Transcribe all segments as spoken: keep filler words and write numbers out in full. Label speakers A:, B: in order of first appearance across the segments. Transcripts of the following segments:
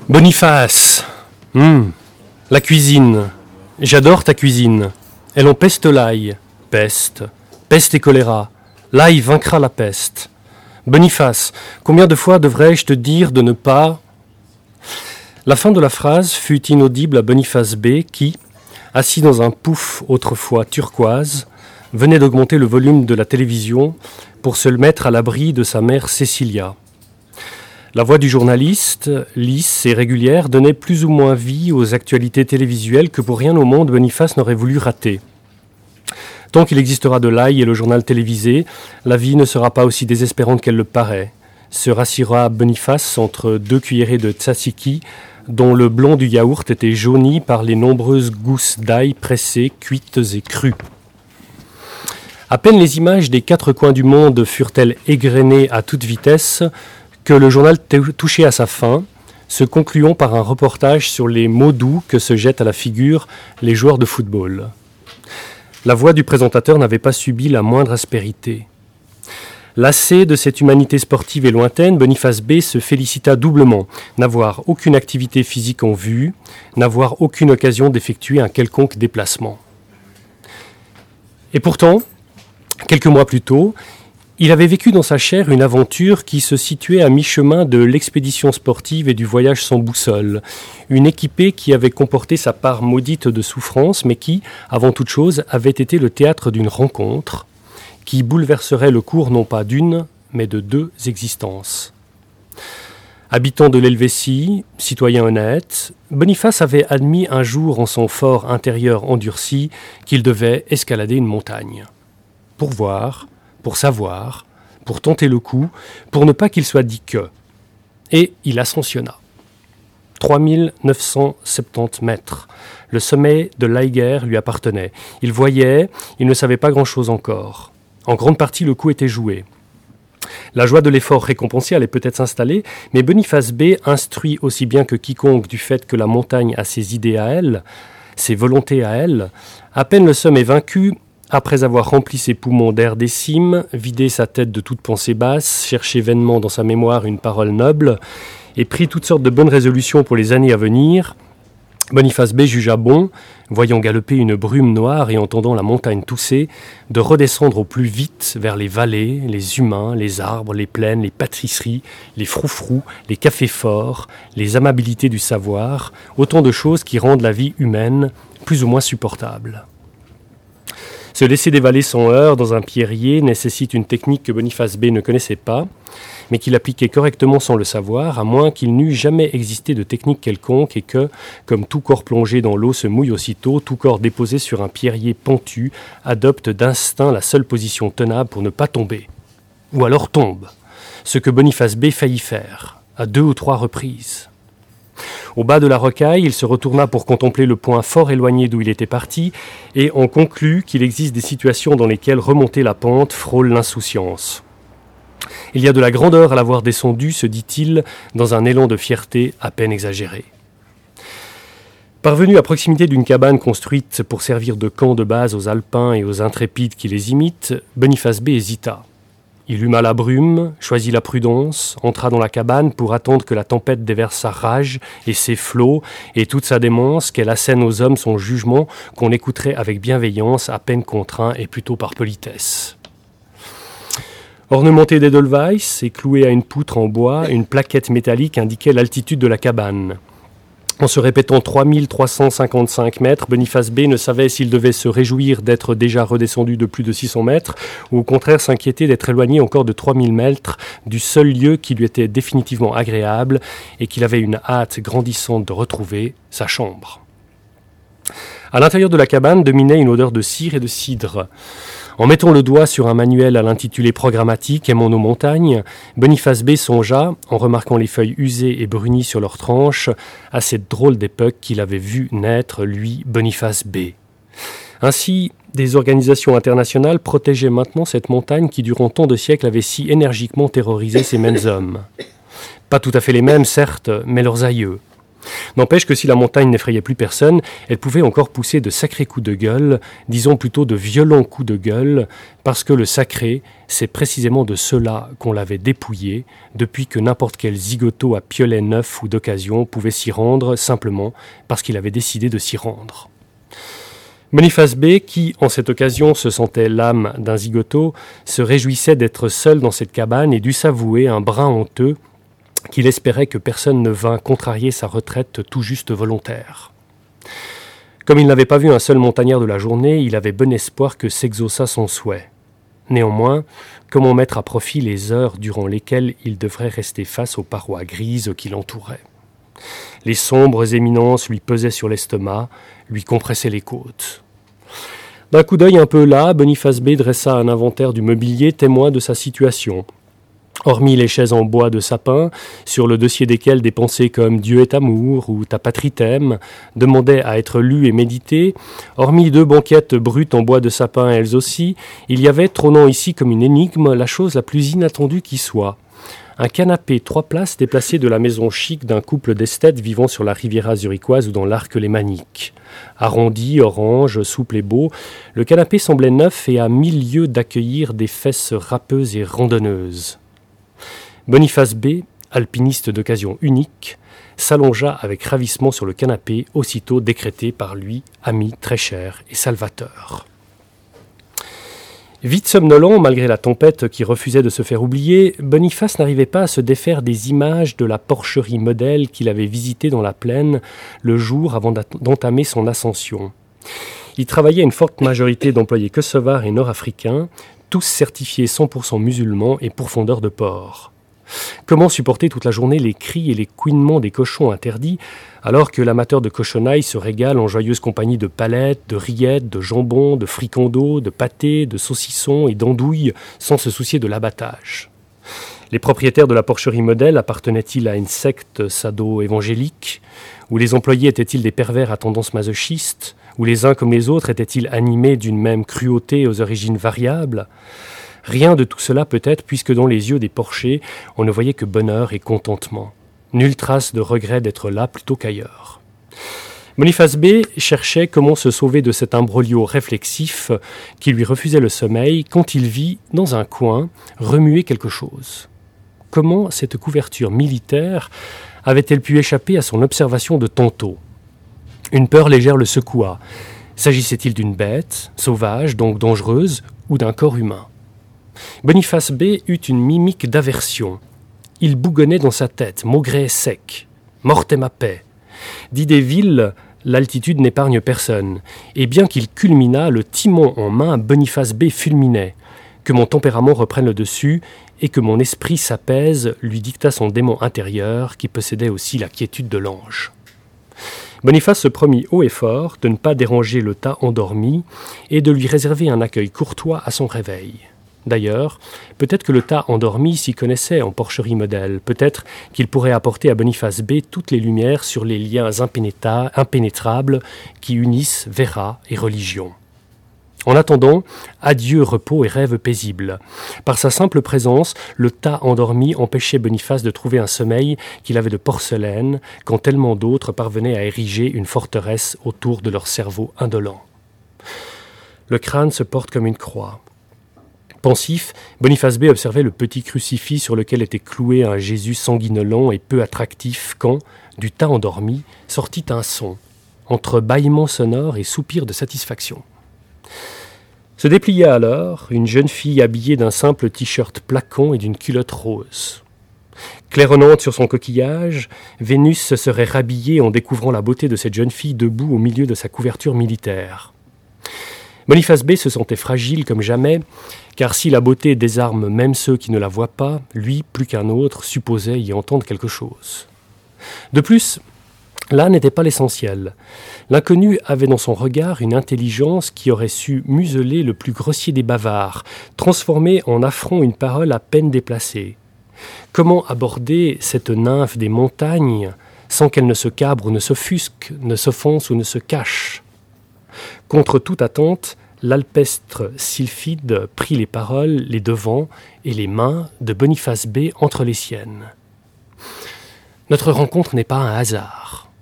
A: Boniface. Hum. La cuisine. J'adore ta cuisine. Elle empeste l'ail. Peste. Peste et choléra. L'ail vaincra la peste. Boniface, combien de fois devrais-je te dire de ne pas... La fin de la phrase fut inaudible à Boniface B qui, assis dans un pouf autrefois turquoise, venait d'augmenter le volume de la télévision pour se mettre à l'abri de sa mère Cécilia. La voix du journaliste, lisse et régulière, donnait plus ou moins vie aux actualités télévisuelles que pour rien au monde Boniface n'aurait voulu rater. Tant qu'il existera de l'ail et le journal télévisé, la vie ne sera pas aussi désespérante qu'elle le paraît. Se rassira Boniface entre deux cuillerées de tzatziki, dont le blanc du yaourt était jauni par les nombreuses gousses d'ail pressées, cuites et crues. À peine les images des quatre coins du monde furent-elles égrenées à toute vitesse que le journal touchait à sa fin, se concluant par un reportage sur les mots doux que se jettent à la figure les joueurs de football. La voix du présentateur n'avait pas subi la moindre aspérité. Lassé de cette humanité sportive et lointaine, Boniface B se félicita doublement, n'avoir aucune activité physique en vue, n'avoir aucune occasion d'effectuer un quelconque déplacement. Et pourtant, quelques mois plus tôt, il avait vécu dans sa chair une aventure qui se situait à mi-chemin de l'expédition sportive et du voyage sans boussole. Une équipée qui avait comporté sa part maudite de souffrance, mais qui, avant toute chose, avait été le théâtre d'une rencontre qui bouleverserait le cours non pas d'une, mais de deux existences. Habitant de l'Helvétie, citoyen honnête, Boniface avait admis un jour en son fort intérieur endurci qu'il devait escalader une montagne. Pour voir... pour savoir, pour tenter le coup, pour ne pas qu'il soit dit que. Et il ascensionna. trois mille neuf cent soixante-dix mètres. Le sommet de l'Eiger lui appartenait. Il voyait, il ne savait pas grand-chose encore. En grande partie, le coup était joué. La joie de l'effort récompensé allait peut-être s'installer, mais Boniface B, instruit aussi bien que quiconque du fait que la montagne a ses idées à elle, ses volontés à elle, à peine le sommet vaincu, après avoir rempli ses poumons d'air des cimes, vidé sa tête de toute pensée basse, cherché vainement dans sa mémoire une parole noble, et pris toutes sortes de bonnes résolutions pour les années à venir, Boniface B jugea bon, voyant galoper une brume noire et entendant la montagne tousser, de redescendre au plus vite vers les vallées, les humains, les arbres, les plaines, les pâtisseries, les froufrous, les cafés forts, les amabilités du savoir, autant de choses qui rendent la vie humaine plus ou moins supportable. Se laisser dévaler sans heurts dans un pierrier nécessite une technique que Boniface B ne connaissait pas, mais qu'il appliquait correctement sans le savoir, à moins qu'il n'eût jamais existé de technique quelconque et que, comme tout corps plongé dans l'eau se mouille aussitôt, tout corps déposé sur un pierrier pentu adopte d'instinct la seule position tenable pour ne pas tomber. Ou alors tombe, ce que Boniface B faillit faire, à deux ou trois reprises. Au bas de la rocaille, il se retourna pour contempler le point fort éloigné d'où il était parti et en conclut qu'il existe des situations dans lesquelles remonter la pente frôle l'insouciance. Il y a de la grandeur à l'avoir descendu, se dit-il, dans un élan de fierté à peine exagéré. Parvenu à proximité d'une cabane construite pour servir de camp de base aux alpins et aux intrépides qui les imitent, Boniface B hésita. Il huma la brume, choisit la prudence, entra dans la cabane pour attendre que la tempête déverse sa rage et ses flots et toute sa démence, qu'elle assène aux hommes son jugement qu'on écouterait avec bienveillance, à peine contraint et plutôt par politesse. Ornementée d'Edelweiss et clouée à une poutre en bois, une plaquette métallique indiquait l'altitude de la cabane. En se répétant trois mille trois cent cinquante-cinq mètres, Boniface B ne savait s'il devait se réjouir d'être déjà redescendu de plus de six cents mètres ou au contraire s'inquiéter d'être éloigné encore de trois mille mètres du seul lieu qui lui était définitivement agréable et qu'il avait une hâte grandissante de retrouver, sa chambre. À l'intérieur de la cabane dominait une odeur de cire et de cidre. En mettant le doigt sur un manuel à l'intitulé programmatique « Aimons nos montagnes », Boniface B songea, en remarquant les feuilles usées et brunies sur leurs tranches, à cette drôle d'époque qu'il avait vu naître, lui, Boniface B. Ainsi, des organisations internationales protégeaient maintenant cette montagne qui, durant tant de siècles, avait si énergiquement terrorisé ces mêmes hommes. Pas tout à fait les mêmes, certes, mais leurs aïeux. N'empêche que si la montagne n'effrayait plus personne, elle pouvait encore pousser de sacrés coups de gueule, disons plutôt de violents coups de gueule, parce que le sacré, c'est précisément de cela qu'on l'avait dépouillé, depuis que n'importe quel zigoto à piolet neuf ou d'occasion pouvait s'y rendre simplement parce qu'il avait décidé de s'y rendre. Boniface B, qui, en cette occasion, se sentait l'âme d'un zigoto, se réjouissait d'être seul dans cette cabane et dut s'avouer un brin honteux qu'il espérait que personne ne vînt contrarier sa retraite tout juste volontaire. Comme il n'avait pas vu un seul montagnard de la journée, il avait bon espoir que s'exauçât son souhait. Néanmoins, comment mettre à profit les heures durant lesquelles il devrait rester face aux parois grises qui l'entouraient ? Les sombres éminences lui pesaient sur l'estomac, lui compressaient les côtes. D'un coup d'œil un peu las, Boniface B dressa un inventaire du mobilier témoin de sa situation. Hormis les chaises en bois de sapin, sur le dossier desquelles des pensées comme « Dieu est amour » ou « Ta patrie t'aime » demandaient à être lues et méditées, hormis deux banquettes brutes en bois de sapin elles aussi, il y avait, trônant ici comme une énigme, la chose la plus inattendue qui soit. Un canapé trois places déplacé de la maison chic d'un couple d'esthètes vivant sur la Riviera zurichoise ou dans l'arc lémanique. Arrondi, orange, souple et beau, le canapé semblait neuf et à mille lieues d'accueillir des fesses râpeuses et randonneuses. Boniface B, alpiniste d'occasion unique, s'allongea avec ravissement sur le canapé, aussitôt décrété par lui, ami très cher et salvateur. Vite somnolent, malgré la tempête qui refusait de se faire oublier, Boniface n'arrivait pas à se défaire des images de la porcherie modèle qu'il avait visitée dans la plaine le jour avant d'entamer son ascension. Il travaillait une forte majorité d'employés kosovars et nord-africains, tous certifiés cent pour cent musulmans et pourfendeurs de porc. Comment supporter toute la journée les cris et les couinements des cochons interdits, alors que l'amateur de cochonaille se régale en joyeuse compagnie de palettes, de rillettes, de jambon, de fricandeaux, de pâtés, de saucissons et d'andouilles, sans se soucier de l'abattage. Les propriétaires de la porcherie modèle appartenaient-ils à une secte sado-évangélique, ou les employés étaient-ils des pervers à tendance masochiste, ou les uns comme les autres étaient-ils animés d'une même cruauté aux origines variables ? Rien de tout cela peut-être, puisque dans les yeux des porchers, on ne voyait que bonheur et contentement. Nulle trace de regret d'être là plutôt qu'ailleurs. Boniface B cherchait comment se sauver de cet imbroglio réflexif qui lui refusait le sommeil quand il vit, dans un coin, remuer quelque chose. Comment cette couverture militaire avait-elle pu échapper à son observation de tantôt ? Une peur légère le secoua. S'agissait-il d'une bête, sauvage, donc dangereuse, ou d'un corps humain ? Boniface B eut une mimique d'aversion. Il bougonnait dans sa tête, maugréait sec. « Morte est ma paix ». D'idées viles, l'altitude n'épargne personne. Et bien qu'il culminât, le timon en main, Boniface B fulminait. Que mon tempérament reprenne le dessus et que mon esprit s'apaise, lui dicta son démon intérieur qui possédait aussi la quiétude de l'ange. Boniface se promit haut et fort de ne pas déranger le tas endormi et de lui réserver un accueil courtois à son réveil. D'ailleurs, peut-être que le tas endormi s'y connaissait en porcherie modèle, peut-être qu'il pourrait apporter à Boniface B toutes les lumières sur les liens impénéta- impénétrables qui unissent Véra et religion. En attendant, adieu repos et rêves paisibles. Par sa simple présence, le tas endormi empêchait Boniface de trouver un sommeil qu'il avait de porcelaine, quand tellement d'autres parvenaient à ériger une forteresse autour de leur cerveau indolent. Le crâne se porte comme une croix. Pensif, Boniface B observait le petit crucifix sur lequel était cloué un Jésus sanguinolent et peu attractif quand, du tas endormi, sortit un son, entre bâillements sonores et soupirs de satisfaction. Se déplia alors une jeune fille habillée d'un simple t-shirt plaquant et d'une culotte rose. Claironnante sur son coquillage, Vénus se serait rhabillée en découvrant la beauté de cette jeune fille debout au milieu de sa couverture militaire. Boniface B se sentait fragile comme jamais, car si la beauté désarme même ceux qui ne la voient pas, lui, plus qu'un autre, supposait y entendre quelque chose. De plus, là n'était pas l'essentiel. L'inconnu avait dans son regard une intelligence qui aurait su museler le plus grossier des bavards, transformer en affront une parole à peine déplacée. Comment aborder cette nymphe des montagnes sans qu'elle ne se cabre ou ne s'offusque, ne s'offense ou ne se cache ? Contre toute attente, l'alpestre sylphide prit les paroles, les devants et les mains de Boniface B entre les siennes. « Notre rencontre n'est pas un hasard.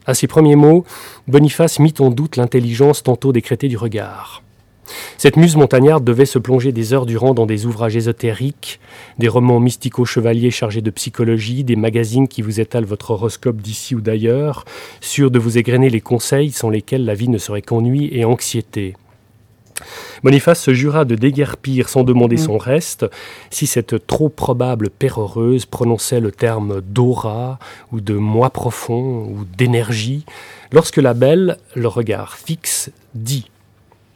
A: À ces premiers mots, Boniface mit en doute l'intelligence tantôt décrétée du regard. Cette muse montagnarde devait se plonger des heures durant dans des ouvrages ésotériques, des romans mystico-chevaliers chargés de psychologie, des magazines qui vous étalent votre horoscope d'ici ou d'ailleurs, sûrs de vous égrener les conseils sans lesquels la vie ne serait qu'ennui et anxiété. Boniface se jura de déguerpir sans demander son reste si cette trop probable péroreuse prononçait le terme d'aura ou de moi profond ou d'énergie, lorsque la belle, le regard fixe, dit «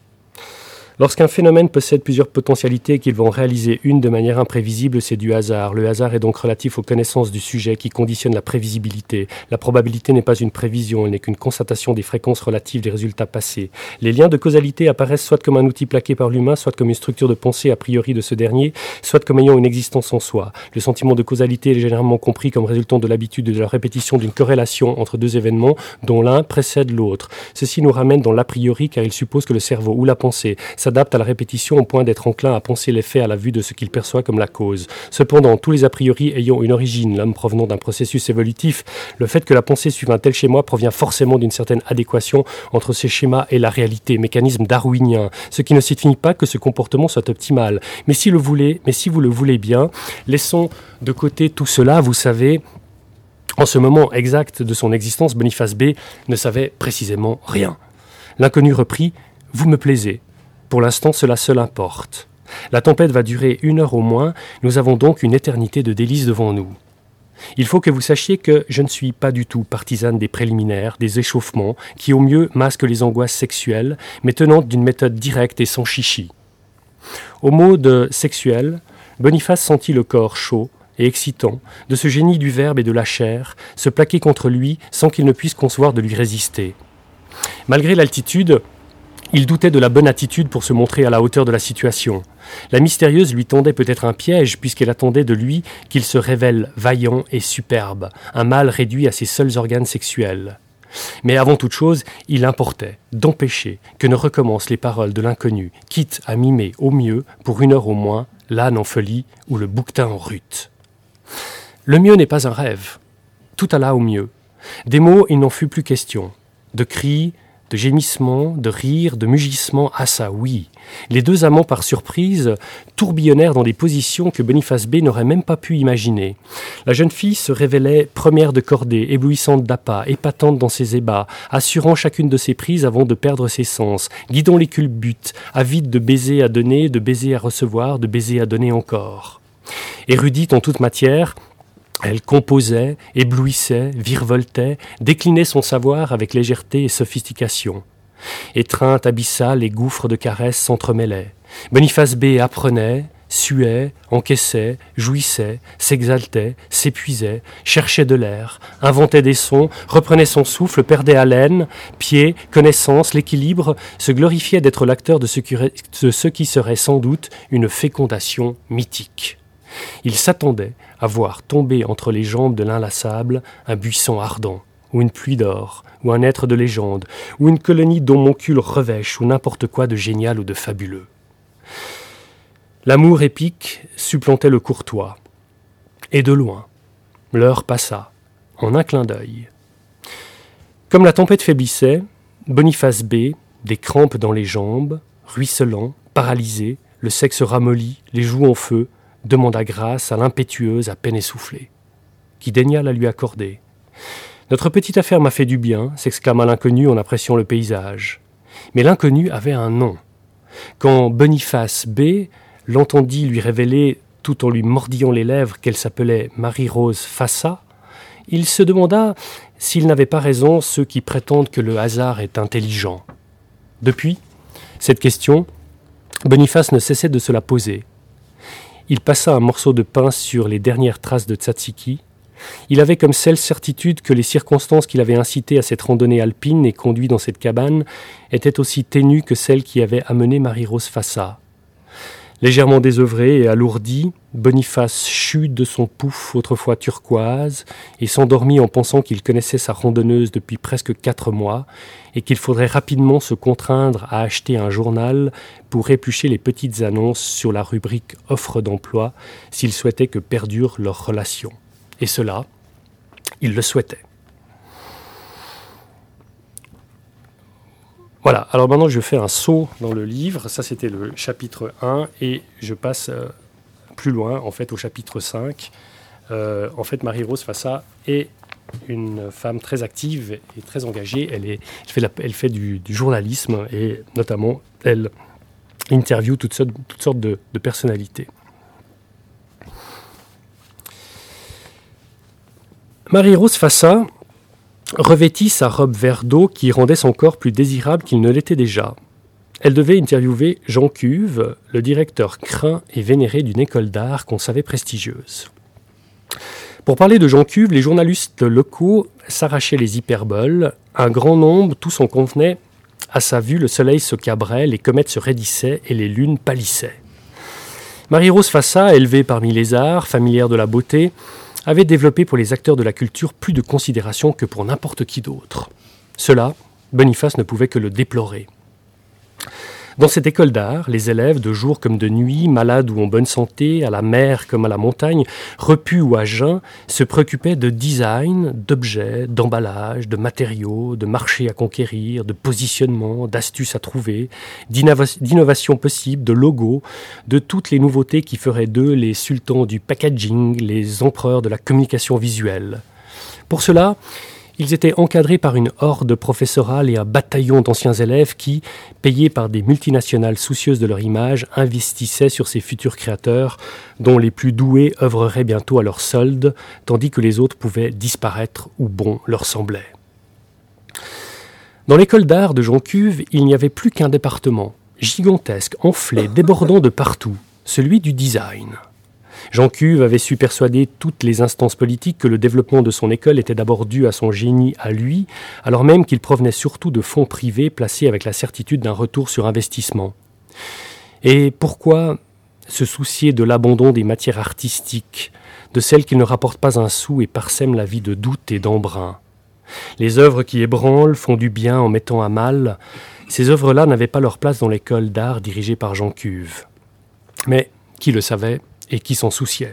A: Lorsqu'un phénomène possède plusieurs potentialités et qu'il va en réaliser une de manière imprévisible, c'est du hasard. Le hasard est donc relatif aux connaissances du sujet qui conditionnent la prévisibilité. La probabilité n'est pas une prévision, elle n'est qu'une constatation des fréquences relatives des résultats passés. Les liens de causalité apparaissent soit comme un outil plaqué par l'humain, soit comme une structure de pensée a priori de ce dernier, soit comme ayant une existence en soi. Le sentiment de causalité est généralement compris comme résultant de l'habitude de la répétition d'une corrélation entre deux événements dont l'un précède l'autre. Ceci nous ramène dans l'a priori car il suppose que le cerveau ou la pensée s'adapte à la répétition au point d'être enclin à penser les faits à la vue de ce qu'il perçoit comme la cause. Cependant, tous les a priori ayant une origine, l'homme provenant d'un processus évolutif, le fait que la pensée suive un tel schéma provient forcément d'une certaine adéquation entre ces schémas et la réalité, mécanisme darwinien, ce qui ne signifie pas que ce comportement soit optimal. Mais si, le voulez, mais si vous le voulez bien, laissons de côté tout cela, vous savez. En ce moment exact de son existence, Boniface B ne savait précisément rien. L'inconnu reprit « Vous me plaisez ». Pour l'instant, cela seul importe. La tempête va durer une heure au moins, nous avons donc une éternité de délices devant nous. Il faut que vous sachiez que je ne suis pas du tout partisane des préliminaires, des échauffements, qui au mieux masquent les angoisses sexuelles, mais tenant d'une méthode directe et sans chichi. Au mot de « sexuel », Boniface sentit le corps chaud et excitant, de ce génie du verbe et de la chair, se plaquer contre lui sans qu'il ne puisse concevoir de lui résister. Malgré l'altitude, il doutait de la bonne attitude pour se montrer à la hauteur de la situation. La mystérieuse lui tendait peut-être un piège puisqu'elle attendait de lui qu'il se révèle vaillant et superbe, un mâle réduit à ses seuls organes sexuels. Mais avant toute chose, il importait d'empêcher que ne recommencent les paroles de l'inconnu, quitte à mimer au mieux, pour une heure au moins, l'âne en folie ou le bouquetin en rut. Le mieux n'est pas un rêve. Tout alla au mieux. Des mots, il n'en fut plus question. De cris, de gémissements, de rires, de mugissements, ah ça oui. Les deux amants, par surprise, tourbillonnèrent dans des positions que Boniface B n'aurait même pas pu imaginer. La jeune fille se révélait première de cordée, éblouissante d'appât, épatante dans ses ébats, assurant chacune de ses prises avant de perdre ses sens, guidant les culbutes, avide de baisers à donner, de baisers à recevoir, de baisers à donner encore. Érudite en toute matière, elle composait, éblouissait, virevoltait, déclinait son savoir avec légèreté et sophistication. Étreinte abyssale et gouffres de caresses s'entremêlaient. Boniface B apprenait, suait, encaissait, jouissait, s'exaltait, s'épuisait, cherchait de l'air, inventait des sons, reprenait son souffle, perdait haleine, pied, connaissance, l'équilibre, se glorifiait d'être l'acteur de ce qui, de ce qui serait sans doute une fécondation mythique. Il s'attendait à voir tomber entre les jambes de l'inlassable un buisson ardent, ou une pluie d'or, ou un être de légende, ou une colonie d'homoncules revêches, ou n'importe quoi de génial ou de fabuleux. L'amour épique supplantait le courtois. Et de loin, l'heure passa, en un clin d'œil. Comme la tempête faiblissait, Boniface B, des crampes dans les jambes, ruisselant, paralysé, le sexe ramolli, les joues en feu, demanda grâce à l'impétueuse à peine essoufflée, qui daigna la lui accorder. « Notre petite affaire m'a fait du bien », s'exclama l'inconnu en appréciant le paysage. Mais l'inconnu avait un nom. Quand Boniface B l'entendit lui révéler, tout en lui mordillant les lèvres, qu'elle s'appelait Marie-Rose Fassa, il se demanda s'il n'avait pas raison ceux qui prétendent que le hasard est intelligent. Depuis cette question, Boniface ne cessait de se la poser. Il passa un morceau de pain sur les dernières traces de tzatziki. Il avait comme seule certitude que les circonstances qui l'avaient incité à cette randonnée alpine et conduit dans cette cabane étaient aussi ténues que celles qui avaient amené Marie-Rose Fassa. Légèrement désœuvré et alourdi, Boniface chut de son pouf autrefois turquoise et s'endormit en pensant qu'il connaissait sa randonneuse depuis presque quatre mois et qu'il faudrait rapidement se contraindre à acheter un journal pour éplucher les petites annonces sur la rubrique « Offre d'emploi » s'il souhaitait que perdure leur relation. Et cela, il le souhaitait. Voilà, alors maintenant je fais un saut dans le livre. Ça, c'était le chapitre un et je passe euh, plus loin, en fait, au chapitre cinq. Euh, en fait, Marie-Rose Fassa est une femme très active et très engagée. Elle, est, elle fait, la, elle fait du, du journalisme et notamment, elle interviewe toutes sortes, toutes sortes de, de personnalités. Marie-Rose Fassa revêtit sa robe vert d'eau qui rendait son corps plus désirable qu'il ne l'était déjà. Elle devait interviewer Jean Cuve, le directeur craint et vénéré d'une école d'art qu'on savait prestigieuse. Pour parler de Jean Cuve, les journalistes locaux s'arrachaient les hyperboles. Un grand nombre, tous en convenaient. À sa vue, le soleil se cabrait, les comètes se raidissaient et les lunes pâlissaient. Marie-Rose Fassa, élevée parmi les arts, familière de la beauté, avait développé pour les acteurs de la culture plus de considération que pour n'importe qui d'autre. Cela, Boniface ne pouvait que le déplorer. Dans cette école d'art, les élèves, de jour comme de nuit, malades ou en bonne santé, à la mer comme à la montagne, repus ou à jeun, se préoccupaient de design, d'objets, d'emballage, de matériaux, de marchés à conquérir, de positionnement, d'astuces à trouver, d'innova- d'innovations possibles, de logos, de toutes les nouveautés qui feraient d'eux les sultans du packaging, les empereurs de la communication visuelle. Pour cela, ils étaient encadrés par une horde professorale et un bataillon d'anciens élèves qui, payés par des multinationales soucieuses de leur image, investissaient sur ces futurs créateurs dont les plus doués œuvreraient bientôt à leur solde, tandis que les autres pouvaient disparaître où bon leur semblait. Dans l'école d'art de Jean Cuve, il n'y avait plus qu'un département, gigantesque, enflé, débordant de partout, celui du design. Jean Cuve avait su persuader toutes les instances politiques que le développement de son école était d'abord dû à son génie à lui, alors même qu'il provenait surtout de fonds privés placés avec la certitude d'un retour sur investissement. Et pourquoi se soucier de l'abandon des matières artistiques, de celles qui ne rapportent pas un sou et parsèment la vie de doute et d'embrun ? Les œuvres qui ébranlent font du bien en mettant à mal. Ces œuvres-là n'avaient pas leur place dans l'école d'art dirigée par Jean Cuve. Mais qui le savait ? Et qui s'en souciait.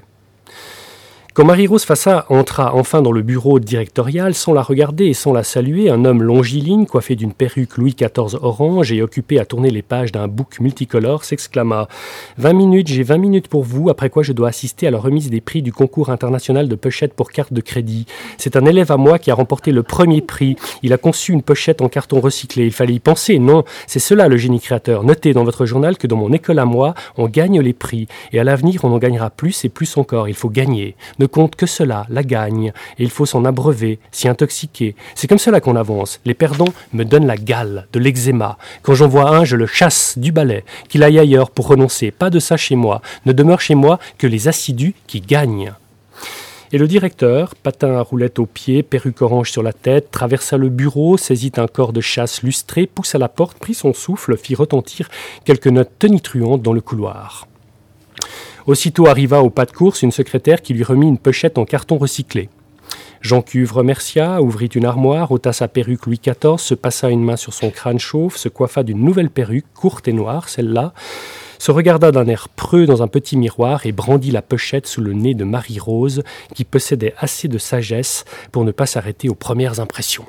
A: Quand Marie-Rose Fassa entra enfin dans le bureau directorial, sans la regarder et sans la saluer, un homme longiligne, coiffé d'une perruque Louis quatorze orange et occupé à tourner les pages d'un book multicolore, s'exclama « Vingt minutes, j'ai vingt minutes pour vous, après quoi je dois assister à la remise des prix du concours international de pochettes pour carte de crédit. C'est un élève à moi qui a remporté le premier prix. Il a conçu une pochette en carton recyclé. Il fallait y penser, non, c'est cela le génie créateur. Notez dans votre journal que dans mon école à moi, on gagne les prix. Et à l'avenir, on en gagnera plus et plus encore. Il faut gagner. Ne compte que cela, la gagne, et il faut s'en abreuver, s'y intoxiquer. C'est comme cela qu'on avance. Les perdants me donnent la gale, de l'eczéma. Quand j'en vois un, je le chasse du balai, qu'il aille ailleurs pour renoncer. Pas de ça chez moi. Ne demeure chez moi que les assidus qui gagnent. Et le directeur, patin à roulettes aux pieds, perruque orange sur la tête, traversa le bureau, saisit un corps de chasse lustré, poussa la porte, prit son souffle, fit retentir quelques notes tonitruantes dans le couloir. Aussitôt arriva au pas de course une secrétaire qui lui remit une pochette en carton recyclé. Jean Cuve remercia, ouvrit une armoire, ôta sa perruque Louis quatorze, se passa une main sur son crâne chauve, se coiffa d'une nouvelle perruque, courte et noire, celle-là, se regarda d'un air preux dans un petit miroir et brandit la pochette sous le nez de Marie-Rose, qui possédait assez de sagesse pour ne pas s'arrêter aux premières impressions.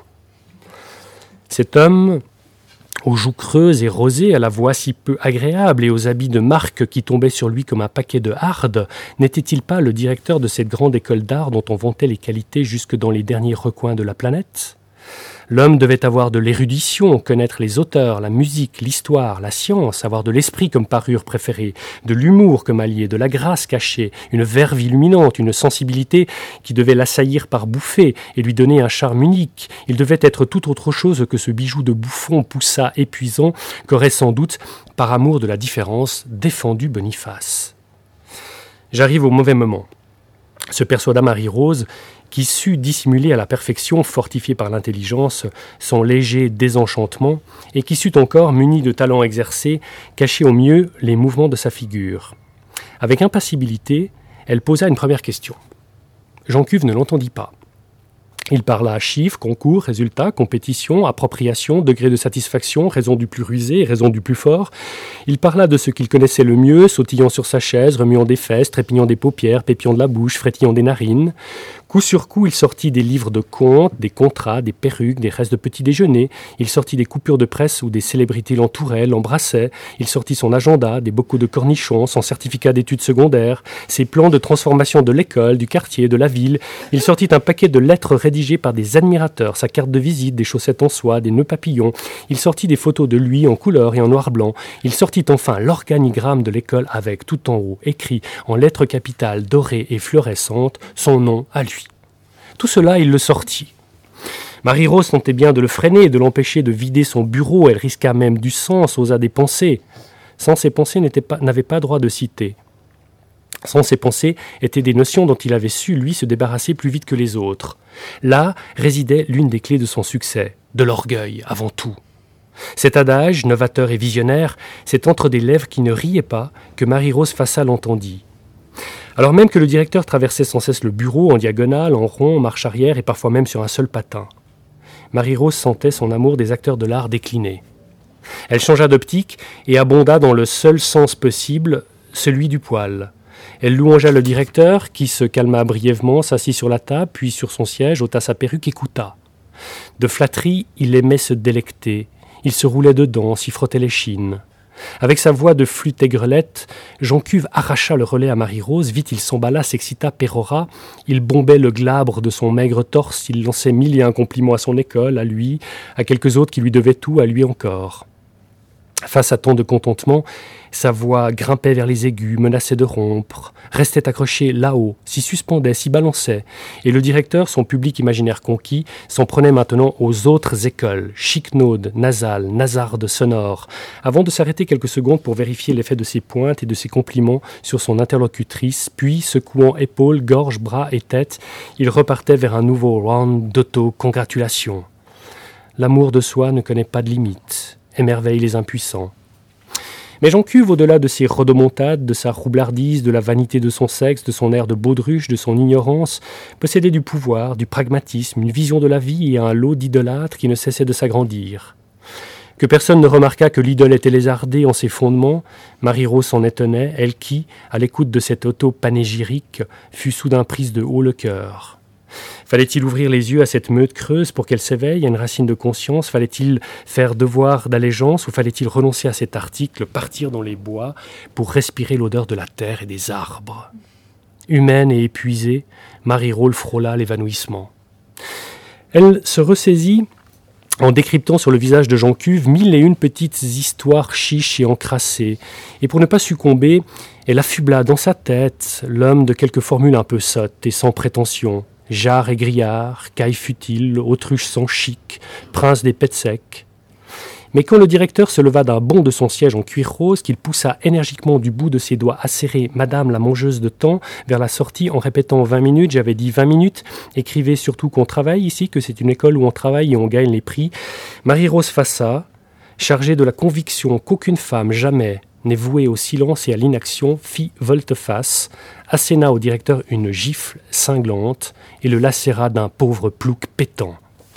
A: Cet homme, aux joues creuses et rosées, à la voix si peu agréable et aux habits de marque qui tombaient sur lui comme un paquet de hardes, n'était-il pas le directeur de cette grande école d'art dont on vantait les qualités jusque dans les derniers recoins de la planète ? L'homme devait avoir de l'érudition, connaître les auteurs, la musique, l'histoire, la science, avoir de l'esprit comme parure préférée, de l'humour comme allié, de la grâce cachée, une verve illuminante, une sensibilité qui devait l'assaillir par bouffées et lui donner un charme unique. Il devait être tout autre chose que ce bijou de bouffon poussat épuisant qu'aurait sans doute, par amour de la différence, défendu Boniface. J'arrive au mauvais moment. Se persuada Marie-Rose, qui sut dissimuler à la perfection, fortifié par l'intelligence, son léger désenchantement, et qui sut encore, muni de talent exercé, cacher au mieux les mouvements de sa figure. Avec impassibilité, elle posa une première question. Jean Cuve ne l'entendit pas. Il parla à chiffres, concours, résultats, compétition, appropriation, degré de satisfaction, raison du plus rusé, raison du plus fort. Il parla de ce qu'il connaissait le mieux, sautillant sur sa chaise, remuant des fesses, trépignant des paupières, pépillant de la bouche, frétillant des narines. Coup sur coup, il sortit des livres de comptes, des contrats, des perruques, des restes de petit déjeuner. Il sortit des coupures de presse où des célébrités l'entouraient, l'embrassaient. Il sortit son agenda, des bocaux de cornichons, son certificat d'études secondaires, ses plans de transformation de l'école, du quartier, de la ville. Il sortit un paquet de lettres rédigées par des admirateurs, sa carte de visite, des chaussettes en soie, des nœuds papillons. Il sortit des photos de lui en couleur et en noir-blanc. Il sortit enfin l'organigramme de l'école avec, tout en haut, écrit en lettres capitales dorées et fluorescentes, son nom à lui. Tout cela, il le sortit. Marie-Rose tentait bien de le freiner, de l'empêcher de vider son bureau. Elle risqua même du sens, osa des pensées. Sans ces pensées n'était pas, n'avait pas droit de citer. Sans ces pensées étaient des notions dont il avait su, lui, se débarrasser plus vite que les autres. Là résidait l'une des clés de son succès, de l'orgueil avant tout. Cet adage, novateur et visionnaire, c'est entre des lèvres qui ne riaient pas que Marie-Rose Fassa l'entendit. Alors même que le directeur traversait sans cesse le bureau en diagonale, en rond, en marche arrière et parfois même sur un seul patin. Marie-Rose sentait son amour des acteurs de l'art décliner. Elle changea d'optique et abonda dans le seul sens possible, celui du poil. Elle louangea le directeur qui se calma brièvement, s'assit sur la table, puis sur son siège, ôta sa perruque et écouta. De flatterie, il aimait se délecter. Il se roulait dedans, s'y frottait les chines. Avec sa voix de flûte aigrelette, Jean Cuve arracha le relais à Marie-Rose. Vite il s'emballa, s'excita, pérora. Il bombait le glabre de son maigre torse. Il lançait mille et un compliments à son école, à lui, à quelques autres qui lui devaient tout, à lui encore. Face à tant de contentement, sa voix grimpait vers les aigus, menaçait de rompre, restait accrochée là-haut, s'y suspendait, s'y balançait, et le directeur, son public imaginaire conquis, s'en prenait maintenant aux autres écoles, chiquenaudes, nasales, nasardes, sonores, avant de s'arrêter quelques secondes pour vérifier l'effet de ses pointes et de ses compliments sur son interlocutrice, puis, secouant épaules, gorge, bras et tête, il repartait vers un nouveau round d'auto-congratulation. L'amour de soi ne connaît pas de limite. Émerveille les impuissants. Mais Jean Cuve, au-delà de ses rodomontades, de sa roublardise, de la vanité de son sexe, de son air de baudruche, de son ignorance, possédait du pouvoir, du pragmatisme, une vision de la vie et un lot d'idolâtres qui ne cessait de s'agrandir. Que personne ne remarqua que l'idole était lézardée en ses fondements, Marie-Rose s'en étonnait, elle qui, à l'écoute de cet auto-panégyrique, fut soudain prise de haut le cœur. Fallait-il ouvrir les yeux à cette meute creuse pour qu'elle s'éveille à une racine de conscience? Fallait-il faire devoir d'allégeance ou fallait-il renoncer à cet article, partir dans les bois pour respirer l'odeur de la terre et des arbres? Humaine et épuisée, Marie-Rose frôla l'évanouissement. Elle se ressaisit en décryptant sur le visage de Jean Cuve mille et une petites histoires chiches et encrassées. Et pour ne pas succomber, elle affubla dans sa tête l'homme de quelques formules un peu sottes et sans prétention. Jarre et grillard, caille futile, autruche sans chic, prince des pets secs. Mais quand le directeur se leva d'un bond de son siège en cuir rose, qu'il poussa énergiquement du bout de ses doigts acérés Madame la mangeuse de temps vers la sortie en répétant vingt minutes, j'avais dit vingt minutes, écrivez surtout qu'on travaille ici, que c'est une école où on travaille et on gagne les prix, Marie-Rose Fassa, chargée de la conviction qu'aucune femme jamais n'est vouée au silence et à l'inaction, fit volte-face, asséna au directeur une gifle cinglante et le lacéra d'un pauvre plouc pétant.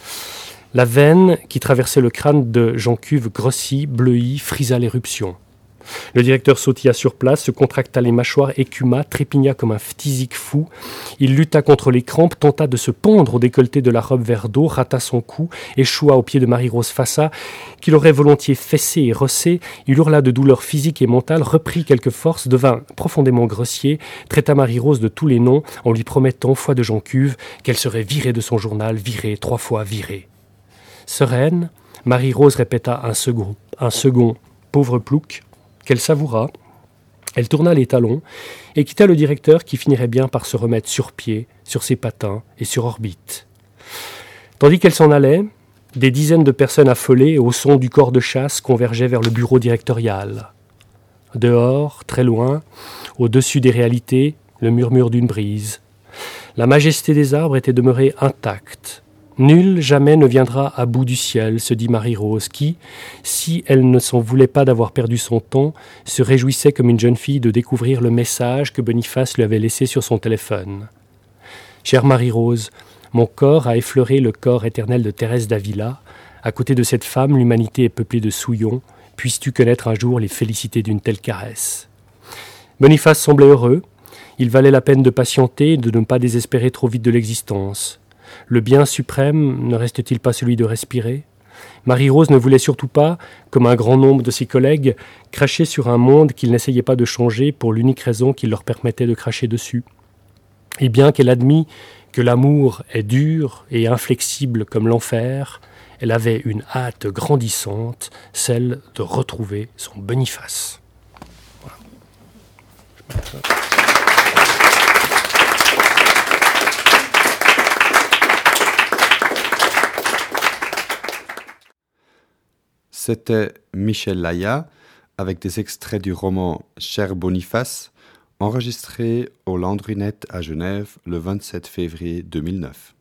A: La veine qui traversait le crâne de Jean Cuve grossit, bleuit, frisa l'éruption. Le directeur sautilla sur place, se contracta les mâchoires, écuma, trépigna comme un phthisique fou. Il lutta contre les crampes, tenta de se pendre au décolleté de la robe vert d'eau, rata son cou, échoua aux pieds de Marie-Rose Fassa, qu'il aurait volontiers fessé et rossé. Il hurla de douleur physique et mentale, reprit quelques forces, devint profondément grossier, traita Marie-Rose de tous les noms, en lui promettant, foi de Jean Cuve, qu'elle serait virée de son journal, virée, trois fois virée. Sereine, Marie-Rose répéta un second, un second « pauvre plouc », qu'elle savoura. Elle tourna les talons et quitta le directeur qui finirait bien par se remettre sur pied, sur ses patins et sur orbite. Tandis qu'elle s'en allait, des dizaines de personnes affolées au son du corps de chasse convergeaient vers le bureau directorial. Dehors, très loin, au-dessus des réalités, le murmure d'une brise. La majesté des arbres était demeurée intacte. Nul jamais ne viendra à bout du ciel, se dit Marie-Rose, qui, si elle ne s'en voulait pas d'avoir perdu son temps, se réjouissait comme une jeune fille de découvrir le message que Boniface lui avait laissé sur son téléphone. Chère Marie-Rose, Mon corps a effleuré le corps éternel de Thérèse d'Avila. À côté de cette femme, l'humanité est peuplée de souillons. Puisses-tu connaître un jour les félicités d'une telle caresse ? Boniface semblait heureux. Il valait la peine de patienter et de ne pas désespérer trop vite de l'existence. Le bien suprême ne reste-t-il pas celui de respirer ? Marie-Rose ne voulait surtout pas, comme un grand nombre de ses collègues, cracher sur un monde qu'ils n'essayaient pas de changer pour l'unique raison qu'il leur permettait de cracher dessus. Et bien qu'elle admît que l'amour est dur et inflexible comme l'enfer, elle avait une hâte grandissante, celle de retrouver son Boniface. Voilà.
B: C'était Michel Laya avec des extraits du roman Cher Boniface, enregistré au Landry Net à Genève le vingt-sept février deux mille neuf.